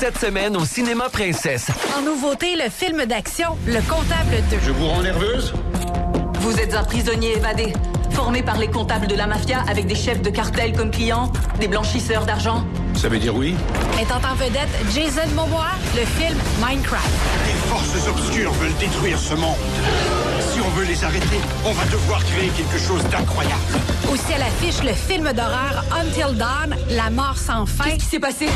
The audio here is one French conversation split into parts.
cette semaine au Cinéma Princesse. En nouveauté, le film d'action Le Comptable 2. Je vous rends nerveuse? Vous êtes un prisonnier évadé, formé par les comptables de la mafia avec des chefs de cartel comme clients, des blanchisseurs d'argent. Ça veut dire oui? Mettant en vedette Jason Momoa, le film Minecraft. Les forces obscures veulent détruire ce monde. Si on veut les arrêter, on va devoir créer quelque chose d'incroyable. Aussi à l'affiche, le film d'horreur Until Dawn, La mort sans fin. Qu'est-ce qui s'est passé?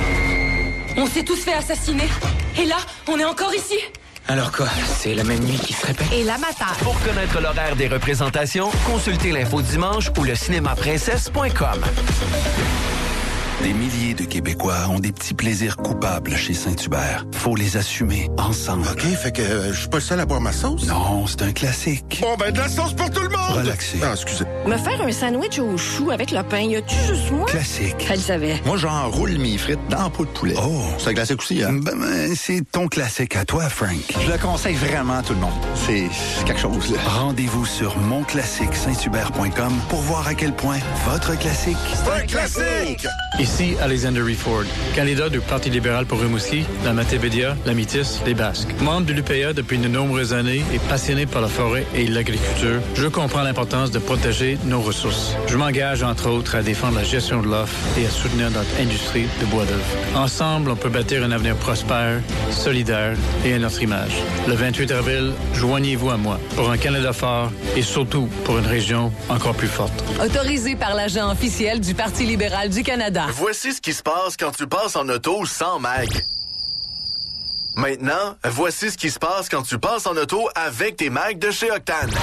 On s'est tous fait assassiner. Et là, on est encore ici. Alors quoi? C'est la même nuit qui se répète? Et l'Amateur. Pour connaître l'horaire des représentations, consultez l'info dimanche ou le cinémaprincesse.com. Des milliers de Québécois ont des petits plaisirs coupables chez Saint-Hubert. Faut les assumer ensemble. OK, fait que je suis pas le seul à boire ma sauce? Non, c'est un classique. Bon, ben de la sauce pour tout le monde! Relaxez. Ah, excusez. Me faire un sandwich aux choux avec le pain, y a-tu juste moi? Classique. Elle savait. Moi, j'enroule mes frites dans la peau de poulet. Oh. C'est un classique aussi, hein? Ben, c'est ton classique à toi, Frank. Je le conseille vraiment à tout le monde. C'est quelque chose, là. Rendez-vous sur monclassiquesainthubert.com pour voir à quel point votre classique... C'est un classique! Ici Alexander Ford, candidat du Parti libéral pour Rimouski, la Matébédia, la Métis, les Basques. Membre de l'UPA depuis de nombreuses années et passionné par la forêt et l'agriculture, je comprends l'importance de protéger nos ressources. Je m'engage, entre autres, à défendre la gestion de l'offre et à soutenir notre industrie de bois d'œuvre. Ensemble, on peut bâtir un avenir prospère, solidaire et à notre image. Le 28 avril, joignez-vous à moi pour un Canada fort et surtout pour une région encore plus forte. Autorisé par l'agent officiel du Parti libéral du Canada. Voici ce qui se passe quand tu passes en auto sans mag. Maintenant, voici ce qui se passe quand tu passes en auto avec tes mags de chez Octane.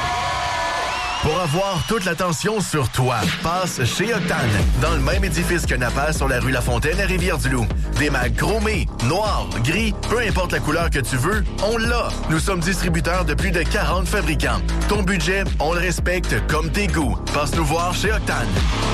Pour avoir toute l'attention sur toi, passe chez Octane, dans le même édifice que Napa sur la rue La Fontaine à Rivière-du-Loup. Des mags chromés, noirs, gris, peu importe la couleur que tu veux, on l'a. Nous sommes distributeurs de plus de 40 fabricants. Ton budget, on le respecte comme tes goûts. Passe nous voir chez Octane.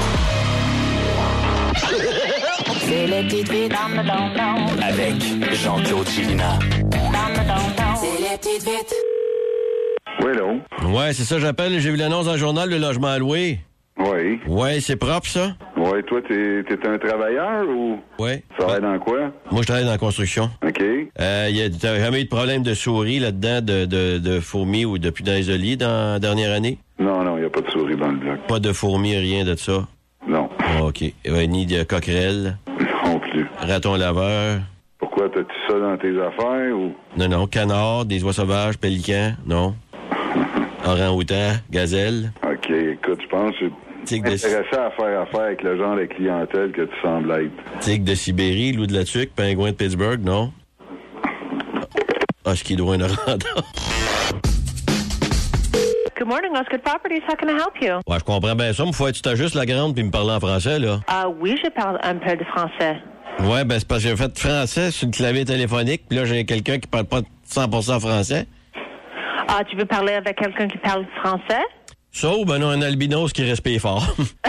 C'est les petites vites Avec Jean-Claude Chilina. C'est les petites vites. Oui, là. Ouais, c'est ça, j'appelle. J'ai vu l'annonce dans le journal, le logement à louer. Oui. Ouais, c'est propre, ça? Oui, toi, t'es un travailleur ou? Oui. Tu travailles dans quoi? Moi, je travaille dans la construction. OK. T'as jamais eu de problème de souris là-dedans, de fourmis ou de pudaisoliers dans la dernière année? Non, il n'y a pas de souris dans le bloc. Pas de fourmis, rien de ça? Non. OK. Ni de coquerelles? Non plus. Raton laveur? Pourquoi, t'as-tu ça dans tes affaires ou? Non, canard, des oies sauvages, pélicans, non. Orang-outan, gazelle. OK, écoute, je pense que je suis intéressé à faire affaire avec le genre de clientèle que tu sembles être. Tigre de Sibérie, loup de la Tuque, pingouin de Pittsburgh, non? Husky de Rwanda. Good morning, Osgood Properties. How can I help you? Ouais, je comprends bien ça, mais faut que tu t'ajustes la grande puis me parler en français, là. Oui, je parle un peu de français. Ouais, ben c'est parce que j'ai fait français sur une clavier téléphonique, puis là, j'ai quelqu'un qui parle pas 100% français. Ah, tu veux parler avec quelqu'un qui parle français? Ça ou ben non, un albinos qui respire fort.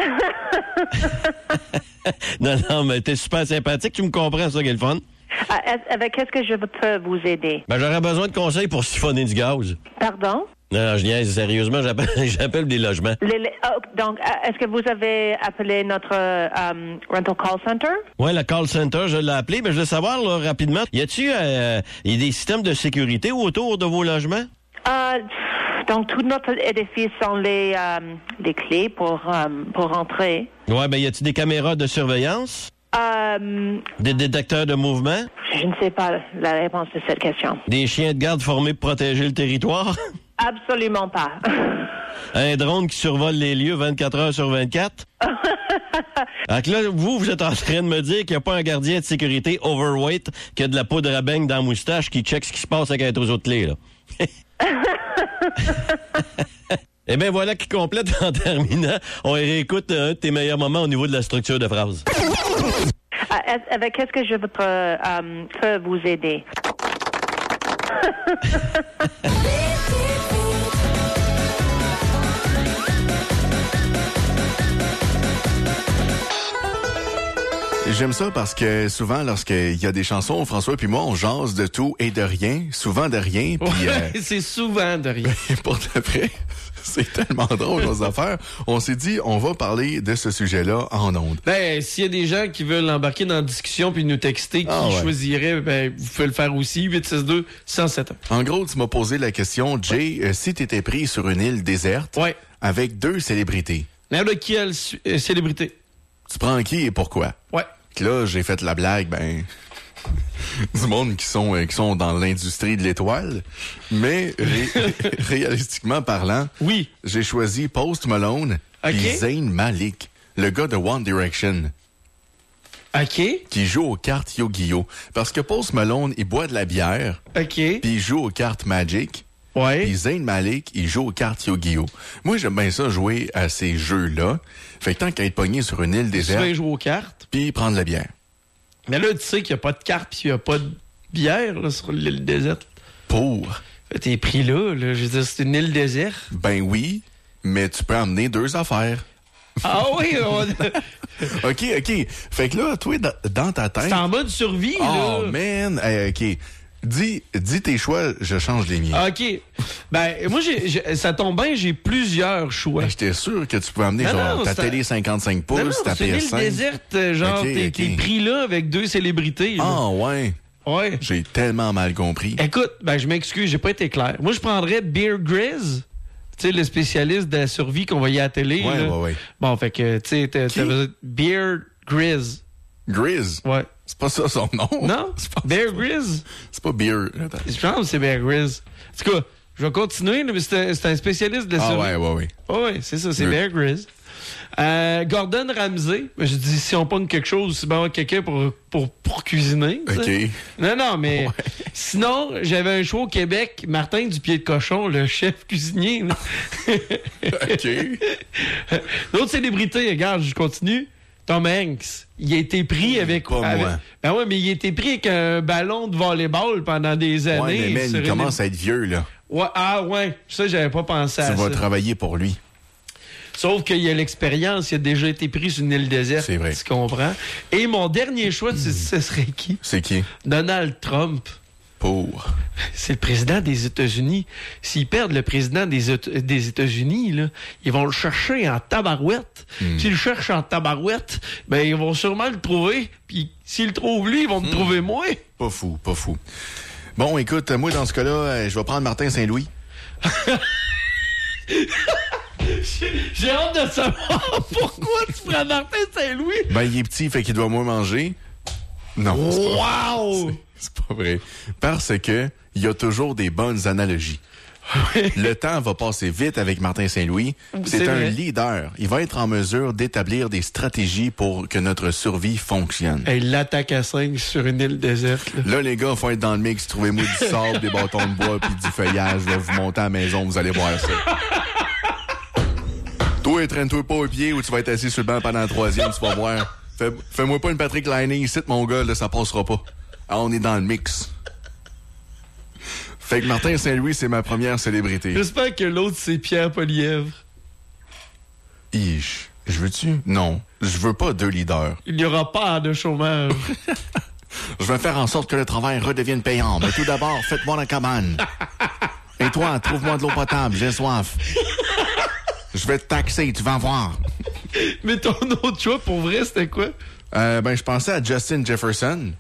non, mais t'es super sympathique, tu me comprends, ça qui est le fun. Avec qu'est-ce que je peux vous aider? Ben, j'aurais besoin de conseils pour siphonner du gaz. Pardon? Non, je niaise, sérieusement, j'appelle des logements. Donc, est-ce que vous avez appelé notre rental call center? Oui, le call center, je l'ai appelé, mais je veux savoir là, rapidement, y a-t-il des systèmes de sécurité autour de vos logements? Donc, tout notre édifice ont les clés pour rentrer. Oui, ben y a-t-il des caméras de surveillance? Des détecteurs de mouvement? Je ne sais pas la réponse de cette question. Des chiens de garde formés pour protéger le territoire? Absolument pas. Un drone qui survole les lieux 24 heures sur 24? Donc là, vous êtes en train de me dire qu'il n'y a pas un gardien de sécurité overweight qui a de la poudre à beigne dans la moustache qui check ce qui se passe avec un trousseau de clés, là. Eh bien, voilà qui complète en terminant. On réécoute un de tes meilleurs moments au niveau de la structure de phrase. Avec qu'est-ce que je peux vous aider? J'aime ça parce que souvent, lorsqu'il y a des chansons, François puis moi, on jase de tout et de rien, souvent de rien. Puis, c'est souvent de rien. Pour de vrai, c'est tellement drôle nos affaires. On s'est dit, on va parler de ce sujet-là en ondes. Ben, s'il y a des gens qui veulent embarquer dans la discussion puis nous texter, qui choisiraient, ben, vous pouvez le faire aussi, 862-1071. En gros, tu m'as posé la question, Jay, si tu étais pris sur une île déserte avec 2 célébrités. Quelle célébrité? Tu prends qui et pourquoi? Ouais. Là, j'ai fait la blague, du monde qui sont dans l'industrie de l'étoile. Mais réalistiquement parlant, j'ai choisi Post Malone et Zayn Malik, le gars de One Direction. OK. Qui joue aux cartes Yu-Gi-Oh! Parce que Post Malone, il boit de la bière. OK. Puis il joue aux cartes Magic. Ouais. Puis Zayn Malik, il joue aux cartes Yu-Gi-Oh! Moi, j'aime bien ça jouer à ces jeux-là. Fait que tant qu'à être pogné sur une île déserte... Tu vas jouer aux cartes. Puis prendre la bière. Mais là, tu sais qu'il n'y a pas de cartes puis il n'y a pas de bière là, sur l'île déserte. T'es pris là. Je veux dire, c'est une île déserte. Ben oui, mais tu peux emmener 2 affaires. Ah oui! OK. Fait que là, toi, dans ta tête... C'est en mode survie, là. Oh, man! OK. Dis tes choix, je change les miens. OK. Ben, moi, ça tombe bien, j'ai plusieurs choix. J'étais sûr que tu pouvais amener ta télé 55 pouces, ta PS5. C'est une île déserte, genre, t'es pris là avec 2 célébrités. Là. Ah, ouais. Ouais. J'ai tellement mal compris. Écoute, je m'excuse, j'ai pas été clair. Moi, je prendrais Bear Grylls. Tu sais, le spécialiste de la survie qu'on voyait à la télé. Ouais. Bon, fait que, tu sais, t'avais Bear Grylls. Grylls? Ouais. C'est pas ça son nom? Non? Bear Grylls? C'est pas Bear. Je pense que c'est Bear Grylls. En tout cas, je vais continuer, mais c'est un spécialiste de la survie. Ouais. Ouais, c'est ça, c'est Bear Grylls. Gordon Ramsay. Je dis, si on pogne quelque chose, c'est bien quelqu'un pour cuisiner. OK. Non, mais sinon, j'avais un choix au Québec, Martin du Pied de Cochon, le chef cuisinier. OK. D'autres célébrités, regarde, je continue. Tom Hanks, il a été pris avec... moi. Ben ouais, mais il a été pris avec un ballon de volleyball pendant des années. Ouais, mais il commence à être vieux, là. Ouais, ouais, ça, j'avais pas pensé à ça. Tu vas travailler pour lui. Sauf qu'il y a l'expérience, il a déjà été pris sur une île déserte. C'est vrai. Tu comprends? Et mon dernier choix, ce serait qui? C'est qui? Donald Trump. C'est le président des États-Unis. S'ils perdent le président des États-Unis, là, ils vont le chercher en tabarouette. S'ils le cherchent en tabarouette, ben ils vont sûrement le trouver. Puis s'ils le trouvent lui, ils vont me trouver moi. Pas fou. Bon, écoute, moi dans ce cas-là, je vais prendre Martin Saint-Louis. J'ai hâte de savoir pourquoi tu prends Martin Saint-Louis. Ben, il est petit, fait qu'il doit moins manger. Non. Wow! C'est pas vrai. Parce que il y a toujours des bonnes analogies. Le temps va passer vite avec Martin Saint-Louis. C'est un leader. Il va être en mesure d'établir des stratégies pour que notre survie fonctionne. Et l'attaque à 5 sur une île déserte. Là, les gars, faut être dans le mix. Trouvez-moi du sable, des bâtons de bois puis du feuillage. Je vais vous monter à la maison, vous allez voir ça. Toi, traîne-toi pas au pied ou tu vas être assis sur le banc pendant la 3e, tu vas voir. Fais-moi pas une Patrick Laine ici, mon gars, là, ça passera pas. Ah, on est dans le mix. Fait que Martin Saint-Louis, c'est ma première célébrité. J'espère que l'autre, c'est Pierre Poilievre. Je veux-tu? Non. Je veux pas 2 leaders. Il n'y aura pas de chômage. Je vais faire en sorte que le travail redevienne payant. Mais tout d'abord, faites-moi la cabane. Et toi, trouve-moi de l'eau potable, j'ai soif. Je vais te taxer, tu vas voir. Mais ton autre choix, pour vrai, c'était quoi? Je pensais à Justin Jefferson.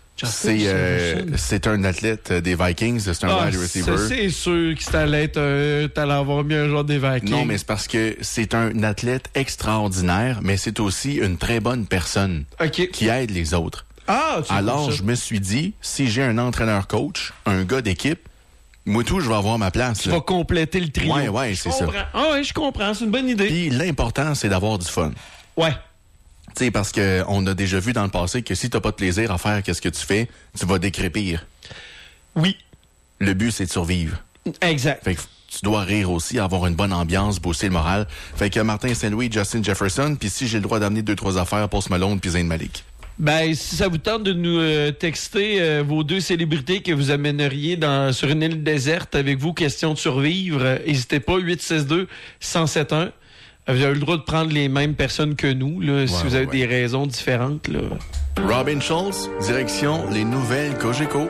C'est un athlète des Vikings, c'est un wide receiver. C'est sûr que t'allais avoir mis un joueur des Vikings. Non, mais c'est parce que c'est un athlète extraordinaire, mais c'est aussi une très bonne personne qui aide les autres. Alors, je me suis dit, si j'ai un entraîneur-coach, un gars d'équipe, moi tout, je vais avoir ma place. Tu vas compléter le trio. Ouais, c'est ça. Ah ouais, je comprends, c'est une bonne idée. Puis l'important, c'est d'avoir du fun. Ouais. Tu sais, parce que on a déjà vu dans le passé que si t'as pas de plaisir à faire qu'est-ce que tu fais, tu vas décrépir. Oui. Le but, c'est de survivre. Exact. Fait que tu dois rire aussi, avoir une bonne ambiance, booster le moral. Fait que Martin Saint-Louis, Justin Jefferson, puis si j'ai le droit d'amener 2-3 affaires, Post Malone puis Zayn Malik. Ben, si ça vous tente de nous texter vos 2 célébrités que vous amèneriez sur une île déserte avec vous, question de survivre, n'hésitez pas, 862-1071. Vous avez le droit de prendre les mêmes personnes que nous, là, si vous avez des raisons différentes. Là. Robin Schulz, direction les nouvelles Cogeco.